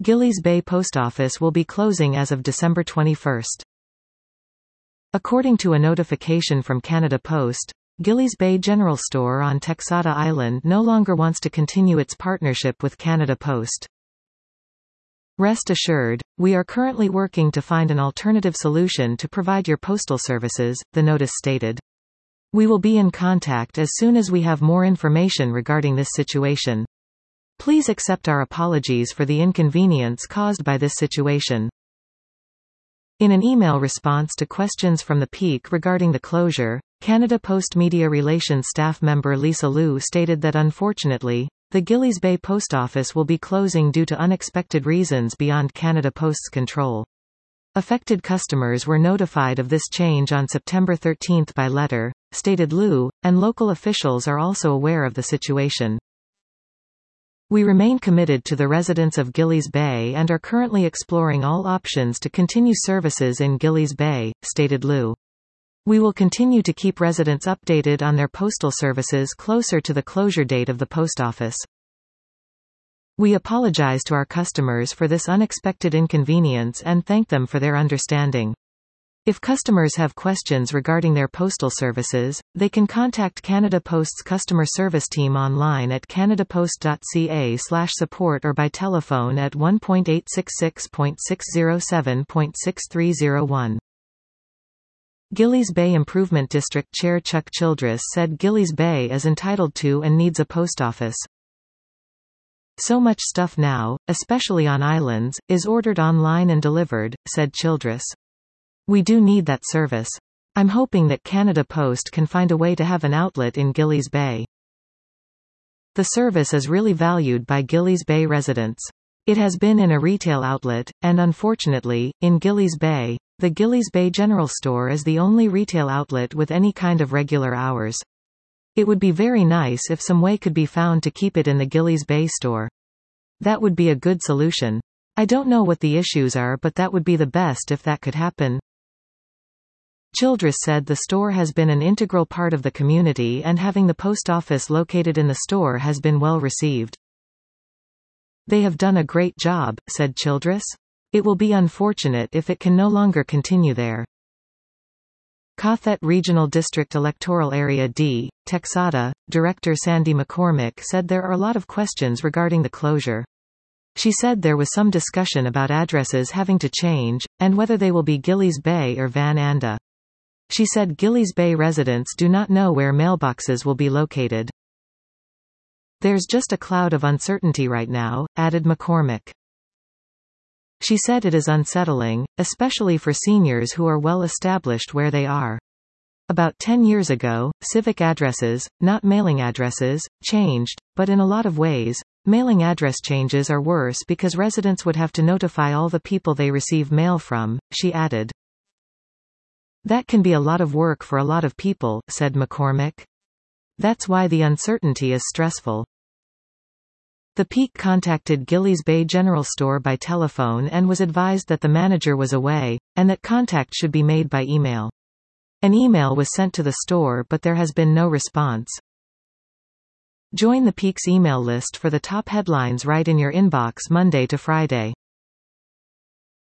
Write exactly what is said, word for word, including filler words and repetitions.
Gillies Bay Post Office will be closing as of December twenty-first. According to a notification from Canada Post, Gillies Bay General Store on Texada Island no longer wants to continue its partnership with Canada Post. Rest assured, we are currently working to find an alternative solution to provide your postal services, the notice stated. We will be in contact as soon as we have more information regarding this situation. Please accept our apologies for the inconvenience caused by this situation. In an email response to questions from the Peak regarding the closure, Canada Post Media Relations staff member Lisa Liu stated that unfortunately, the Gillies Bay Post Office will be closing due to unexpected reasons beyond Canada Post's control. Affected customers were notified of this change on September thirteenth by letter, stated Liu, and local officials are also aware of the situation. We remain committed to the residents of Gillies Bay and are currently exploring all options to continue services in Gillies Bay, stated Liu. We will continue to keep residents updated on their postal services closer to the closure date of the post office. We apologize to our customers for this unexpected inconvenience and thank them for their understanding. If customers have questions regarding their postal services, they can contact Canada Post's customer service team online at canadapost dot c a slash support or by telephone at one eight six six, six zero seven, six three zero one. Gillies Bay Improvement District Chair Chuck Childress said Gillies Bay is entitled to and needs a post office. So much stuff now, especially on islands, is ordered online and delivered, said Childress. We do need that service. I'm hoping that Canada Post can find a way to have an outlet in Gillies Bay. The service is really valued by Gillies Bay residents. It has been in a retail outlet, and unfortunately, in Gillies Bay, the Gillies Bay General Store is the only retail outlet with any kind of regular hours. It would be very nice if some way could be found to keep it in the Gillies Bay store. That would be a good solution. I don't know what the issues are, but that would be the best if that could happen. Childress said the store has been an integral part of the community and having the post office located in the store has been well received. They have done a great job, said Childress. It will be unfortunate if it can no longer continue there. Cothet Regional District Electoral Area D, Texada, Director Sandy McCormick said there are a lot of questions regarding the closure. She said there was some discussion about addresses having to change, and whether they will be Gillies Bay or Van Anda. She said Gillies Bay residents do not know where mailboxes will be located. There's just a cloud of uncertainty right now, added McCormick. She said it is unsettling, especially for seniors who are well established where they are. About ten years ago, civic addresses, not mailing addresses, changed, but in a lot of ways, mailing address changes are worse because residents would have to notify all the people they receive mail from, she added. That can be a lot of work for a lot of people, said McCormick. That's why the uncertainty is stressful. The Peak contacted Gillies Bay General Store by telephone and was advised that the manager was away, and that contact should be made by email. An email was sent to the store but there has been no response. Join the Peak's email list for the top headlines right in your inbox Monday to Friday.